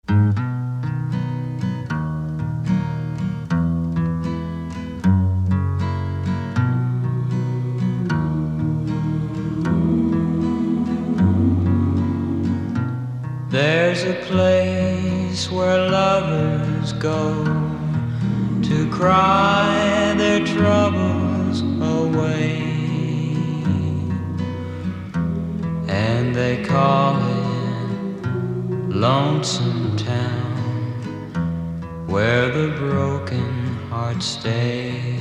There's a place where lovers go to cry their troubles away, and they call it Lonesome Town, where the broken hearts stay.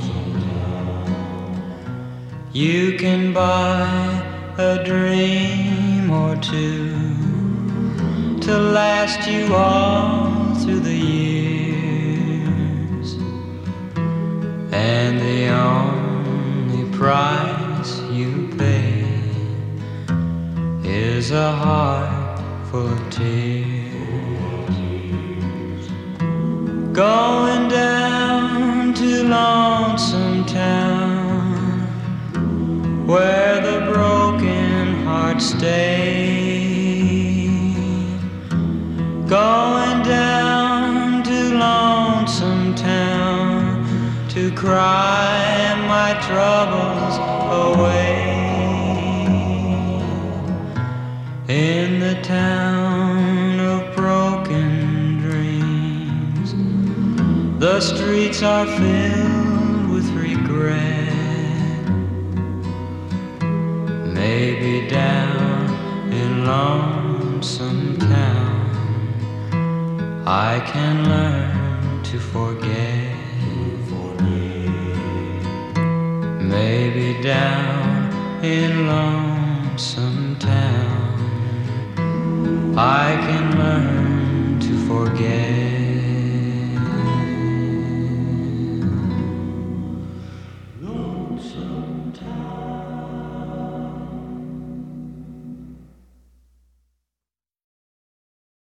You can buy a dream or two to last you all through the years, and the only price you pay is a heart full of tears. Going down to Lonesome Town, where the broken hearts stay. Going down to Lonesome Town to cry my troubles away. In the town of broken dreams, the streets are filled with regret. Maybe down in Lonesome Town I can learn to forget. Maybe down in Lonesome Town I can learn to forget.